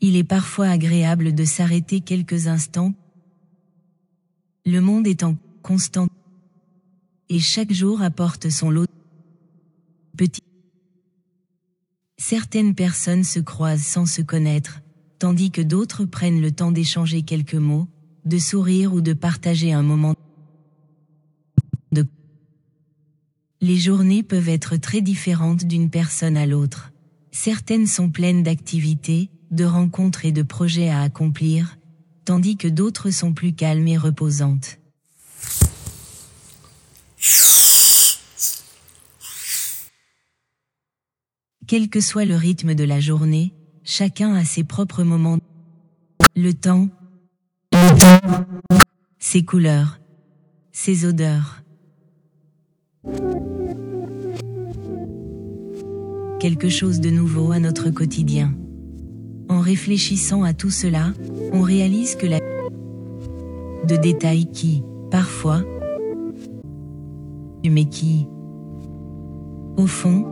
Il est parfois agréable de s'arrêter quelques instants. Le monde est en constant et chaque jour apporte son lot de petits. Certaines personnes se croisent sans se connaître, tandis que d'autres prennent le temps d'échanger quelques mots, de sourire ou de partager un moment de. Les journées peuvent être très différentes d'une personne à l'autre. Certaines sont pleines d'activités, de rencontres et de projets à accomplir, tandis que d'autres sont plus calmes et reposantes. Quel que soit le rythme de la journée, chacun a ses propres moments. Le temps, ses couleurs, ses odeurs. Quelque chose de nouveau à notre quotidien. En réfléchissant à tout cela, on réalise que la de détails qui, parfois, mais qui, au fond,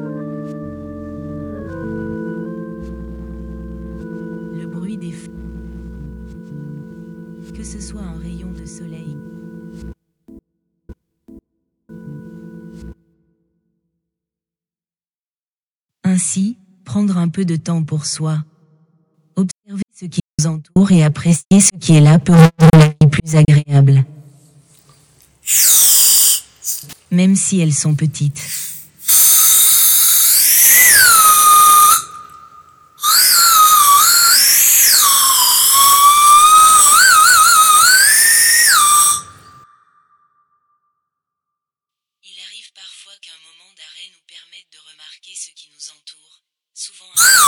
le bruit des feux, que ce soit un rayon de soleil, ainsi, prendre un peu de temps pour soi, observer ce qui nous entoure et apprécier ce qui est là peut rendre la vie plus agréable. Même si elles sont petites. Il arrive parfois qu'un moment d'arrêt nous permette de remarquer ce qui nous entoure, souvent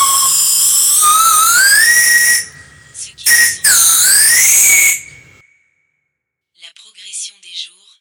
ce qui nous entoure. La progression des jours.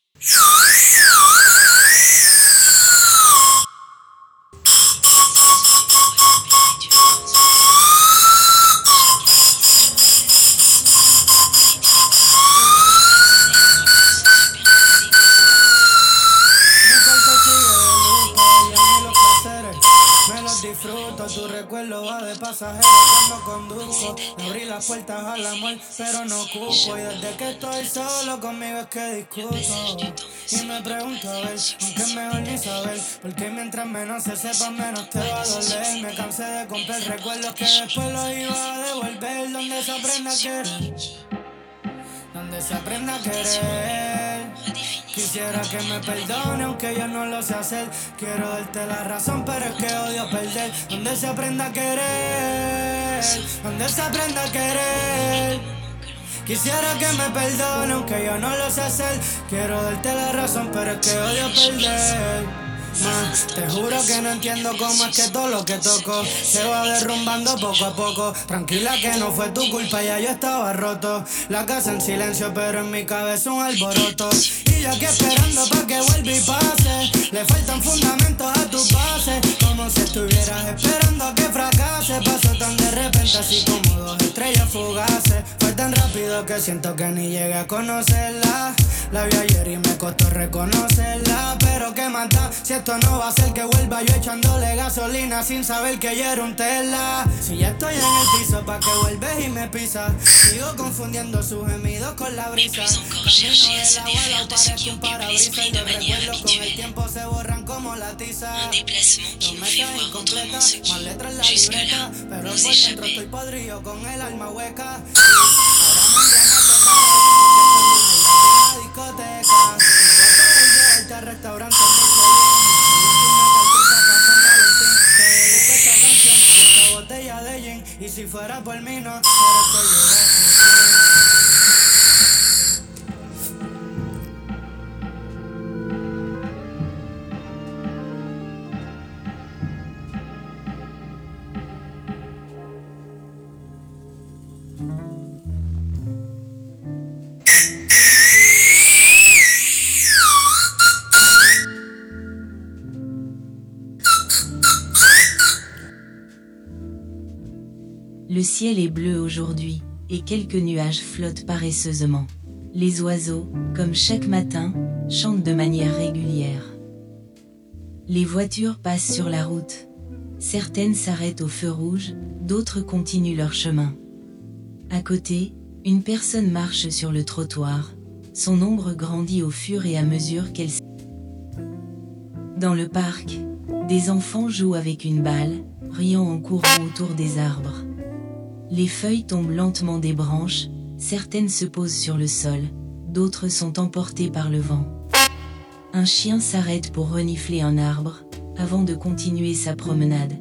Disfruto, tu recuerdo va de pasajero cuando conduzco. Me abrí las puertas al amor, pero no cupo. Y desde que estoy solo conmigo es que discuto. Y me pregunto a ver, aunque es mejor ni saber, porque mientras menos se sepa, menos te va a doler. Me cansé de comprar recuerdos que después los iba a devolver. Donde se aprenda a querer, donde se aprenda a querer. Quisiera que me perdone aunque yo no lo sé hacer. Quiero darte la razón pero es que odio perder. Donde se aprenda a querer, donde se aprenda a querer. Quisiera que me perdone aunque yo no lo sé hacer. Quiero darte la razón pero es que odio perder. Man, te juro que no entiendo cómo es que todo lo que toco se va derrumbando poco a poco. Tranquila que no fue tu culpa, ya yo estaba roto. La casa en silencio pero en mi cabeza un alboroto. Y yo aquí esperando pa' que vuelva y pase. Le faltan fundamentos a tu base, como si estuvieras esperando a que fracase. Pasó tan de repente así como dos estrellas fugaces. Fue tan rápido que siento que ni llegué a conocerla. La vi ayer y me costó reconocerla. Pero qué mata, si esto no va a ser que vuelva yo echándole gasolina sin saber que yo era un Tesla. Si ya estoy en el piso pa' que vuelves y me pisas. Sigo confundiendo sus gemidos con la brisa. Camino de ce qui occupe l'esprit de manière habituelle. Un déplacement qui nous fait voir autrement ce qui, jusque-là, nous échappait. Y si fuera por mí no, pero estoy llorando. Le ciel est bleu aujourd'hui, et quelques nuages flottent paresseusement. Les oiseaux, comme chaque matin, chantent de manière régulière. Les voitures passent sur la route. Certaines s'arrêtent au feu rouge, d'autres continuent leur chemin. À côté, une personne marche sur le trottoir, son ombre grandit au fur et à mesure qu'elle s'éloigne. Dans le parc, des enfants jouent avec une balle, riant en courant autour des arbres. Les feuilles tombent lentement des branches, certaines se posent sur le sol, d'autres sont emportées par le vent. Un chien s'arrête pour renifler un arbre, avant de continuer sa promenade.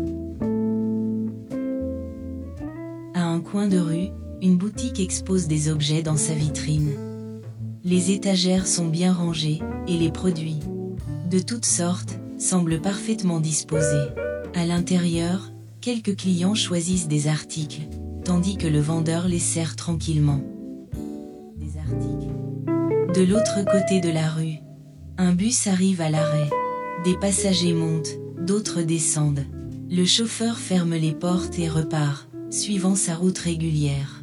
À un coin de rue, une boutique expose des objets dans sa vitrine. Les étagères sont bien rangées, et les produits, de toutes sortes, semblent parfaitement disposés. À l'intérieur, quelques clients choisissent des articles, tandis que le vendeur les sert tranquillement. Des articles. De l'autre côté de la rue, un bus arrive à l'arrêt. Des passagers montent, d'autres descendent. Le chauffeur ferme les portes et repart, suivant sa route régulière.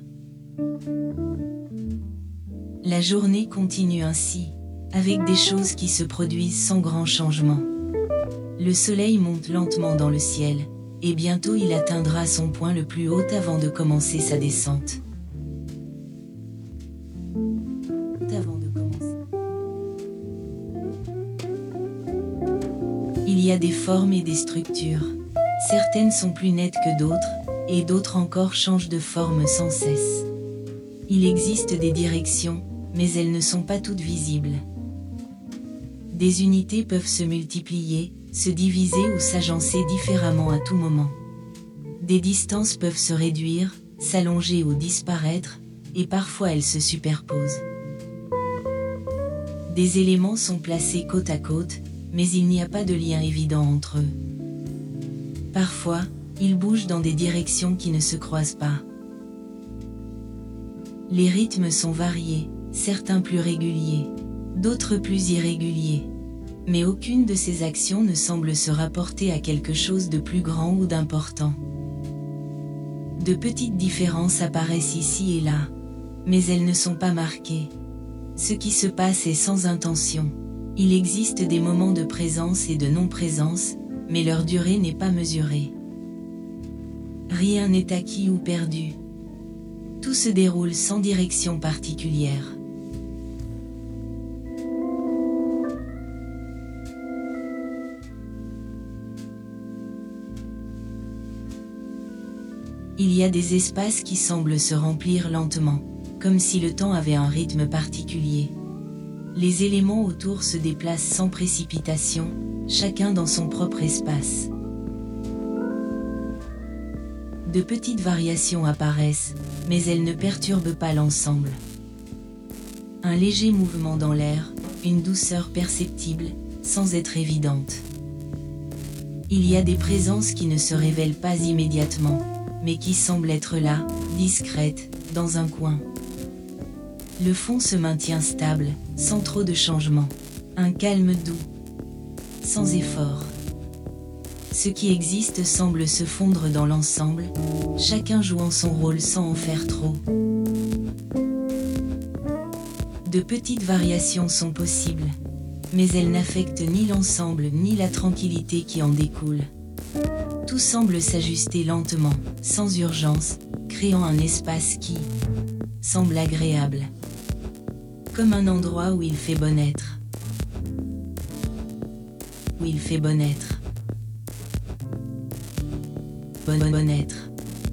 La journée continue ainsi, avec des choses qui se produisent sans grand changement. Le soleil monte lentement dans le ciel, et bientôt il atteindra son point le plus haut avant de commencer sa descente. Il y a des formes et des structures. Certaines sont plus nettes que d'autres, et d'autres encore changent de forme sans cesse. Il existe des directions, mais elles ne sont pas toutes visibles. Des unités peuvent se multiplier, se diviser ou s'agencer différemment à tout moment. Des distances peuvent se réduire, s'allonger ou disparaître, et parfois elles se superposent. Des éléments sont placés côte à côte, mais il n'y a pas de lien évident entre eux. Parfois, ils bougent dans des directions qui ne se croisent pas. Les rythmes sont variés, certains plus réguliers, d'autres plus irréguliers. Mais aucune de ces actions ne semble se rapporter à quelque chose de plus grand ou d'important. De petites différences apparaissent ici et là, mais elles ne sont pas marquées. Ce qui se passe est sans intention. Il existe des moments de présence et de non-présence, mais leur durée n'est pas mesurée. Rien n'est acquis ou perdu. Tout se déroule sans direction particulière. Il y a des espaces qui semblent se remplir lentement, comme si le temps avait un rythme particulier. Les éléments autour se déplacent sans précipitation, chacun dans son propre espace. De petites variations apparaissent, mais elles ne perturbent pas l'ensemble. Un léger mouvement dans l'air, une douceur perceptible, sans être évidente. Il y a des présences qui ne se révèlent pas immédiatement, mais qui semblent être là, discrètes, dans un coin. Le fond se maintient stable, sans trop de changements. Un calme doux, sans effort. Ce qui existe semble se fondre dans l'ensemble, chacun jouant son rôle sans en faire trop. De petites variations sont possibles, mais elles n'affectent ni l'ensemble ni la tranquillité qui en découle. Tout semble s'ajuster lentement, sans urgence, créant un espace qui semble agréable. Comme un endroit où il fait bon être. Où il fait bon être. Bon être.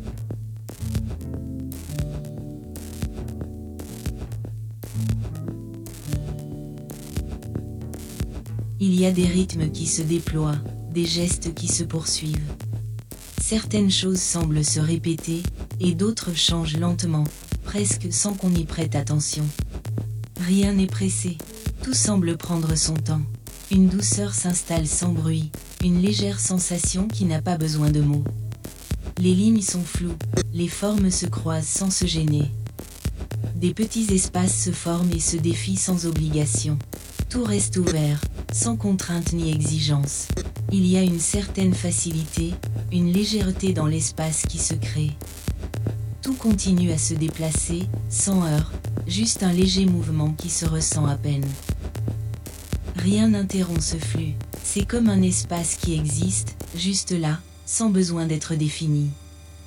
Il y a des rythmes qui se déploient, des gestes qui se poursuivent. Certaines choses semblent se répéter, et d'autres changent lentement, presque sans qu'on y prête attention. Rien n'est pressé, tout semble prendre son temps. Une douceur s'installe sans bruit, une légère sensation qui n'a pas besoin de mots. Les lignes sont floues, les formes se croisent sans se gêner. Des petits espaces se forment et se défient sans obligation. Tout reste ouvert, sans contrainte ni exigence. Il y a une certaine facilité, une légèreté dans l'espace qui se crée. Tout continue à se déplacer, sans heurts, juste un léger mouvement qui se ressent à peine. Rien n'interrompt ce flux, c'est comme un espace qui existe, juste là, sans besoin d'être défini.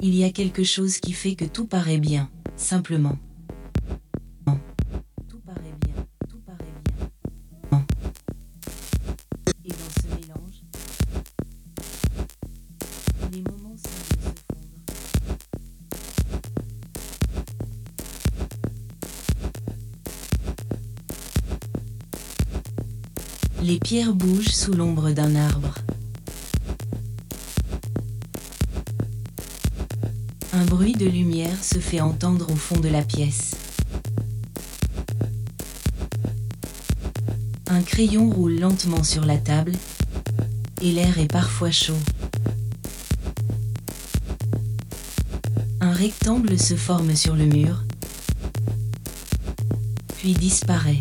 Il y a quelque chose qui fait que tout paraît bien, simplement. Tout paraît bien, tout paraît bien. Et dans ce mélange, les moments semblent se fondre. Les pierres bougent sous l'ombre d'un arbre. Un bruit de lumière se fait entendre au fond de la pièce. Un crayon roule lentement sur la table, et l'air est parfois chaud. Un rectangle se forme sur le mur, puis disparaît.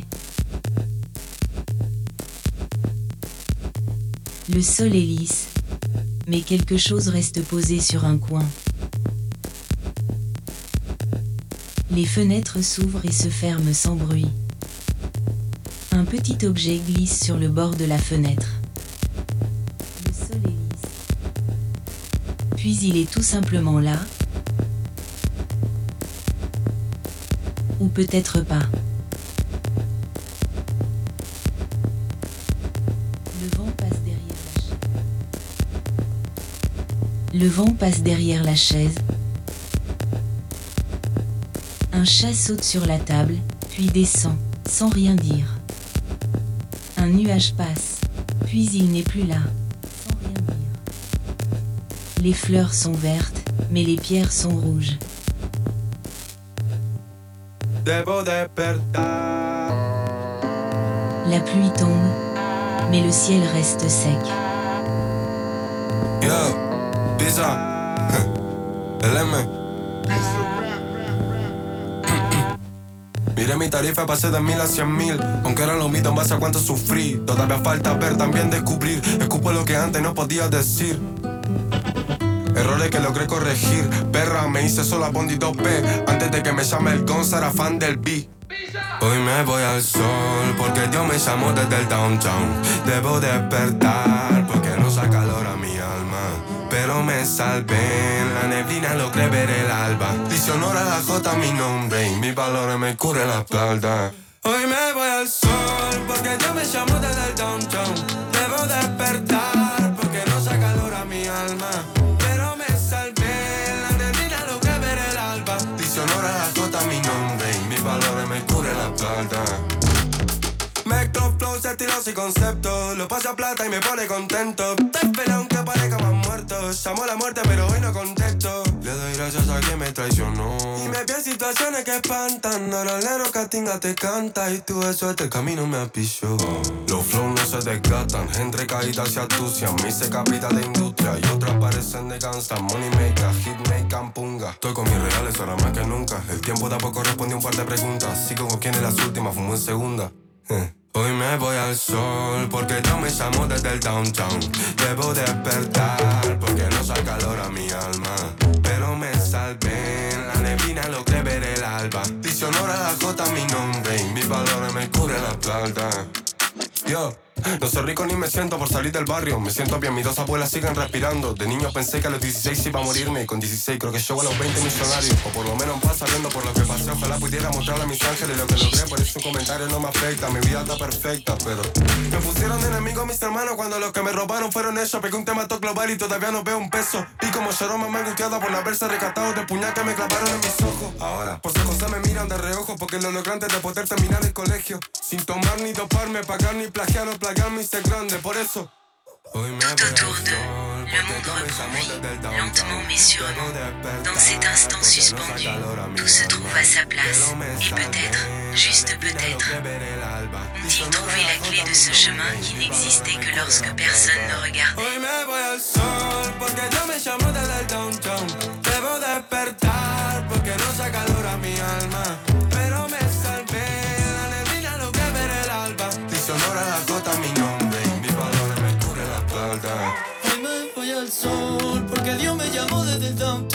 Le sol est lisse, mais quelque chose reste posé sur un coin. Les fenêtres s'ouvrent et se ferment sans bruit. Un petit objet glisse sur le bord de la fenêtre. Le sol est lisse. Puis il est tout simplement là. Ou peut-être pas. Le vent passe derrière la chaise. Le vent passe derrière la chaise. Un chat saute sur la table, puis descend, sans rien dire. Un nuage passe, puis il n'est plus là, sans rien dire. Les fleurs sont vertes, mais les pierres sont rouges. Debo despertar. La pluie tombe, mais le ciel reste sec. Yo, pizza. El M. Miré mi tarifa, pasé de 1000 a 100.000. Aunque era lo mismo en base a cuánto sufrí. Todavía falta ver, también descubrir. Escupo lo que antes no podía decir. Errores que logré corregir. Perra, me hice solo a Bondi 2P. Antes de que me llame el Gonza, era fan del beat. Hoy me voy al sol, porque Dios me llamó desde el downtown. Debo despertar, porque no saca calor a mi alma. Pero me salvé, en la neblina logré ver el alba. Dice honor a la J mi nombre, y mis valores me cubre la espalda. Hoy me voy al sol, porque Dios me llamó desde el downtown. Debo despertar, porque no saca calor a mi alma. Pero me salvé, en la neblina logré ver el alba. Dice honor a la J mi nombre, y mis valores me cubre la espalda. Mezclo flows, estilos y conceptos. Lo paso a plata y me pone contento. Te espero aunque parezca más muerto. Llamo a la muerte pero hoy no contesto. Le doy gracias a quien me traicionó. Y me vi en situaciones que espantan. Ahora el nero Catinga te canta. Y tú eso este camino me apichó. Los flows no se desgastan. Entre caídas se atucian. Me hice capital de industria. Y otras parecen de gangsta. Money maker, hit maker, punga. Estoy con mis reales ahora más que nunca. El tiempo tampoco respondió un par de preguntas. Sigo con quien es las últimas, fumo en segunda. Hoy me voy al sol, porque Dios me llamó desde el downtown. Debo despertar, porque no saca calor a mi alma. Pero me salvé, en la neblina logré ver el alba. Dice honor a la J mi nombre, y mis valores me cubre la espalda. Yo, no soy rico ni me siento por salir del barrio. Me siento bien, mis dos abuelas siguen respirando. De niño pensé que a los 16 iba a morirme. Y con 16 creo que llego a los 20 millonarios. O por lo menos pasa viendo por lo que pasé. Ojalá pudiera mostrarle a mis ángeles lo que logré. Por eso un comentario no me afecta, mi vida está perfecta. Pero me pusieron de enemigo mis hermanos cuando los que me robaron fueron ellos. Pegué un tema top global y todavía no veo un peso. Y como Jerome me angustiada por haberse rescatado del puñal que me clavaron en mis ojos. Ahora, por su cosa me miran de reojo, porque lo logré antes de poder terminar el colegio. Sin tomar ni doparme, pagar ni plagiar o plagiar mi ser grande, por eso. Tout autour d'eux, le monde reprend vie, lentement mais sûrement. Dans cet instant suspendu, tout se trouve à sa place. Et peut-être, juste peut-être, ont-ils trouvé la clé de ce chemin qui n'existait que lorsque personne ne regardait. Hoy me voy al sol, porque Dios me llamó desde el downtown. Debo despertar, porque no saca calor a mi alma. Pero me salvé, en la neblina logré ver el alba. Dice honor a la J mi nombre, y mis valores me cubre la espalda. Hoy me voy al sol, porque Dios me llamó desde el downtown.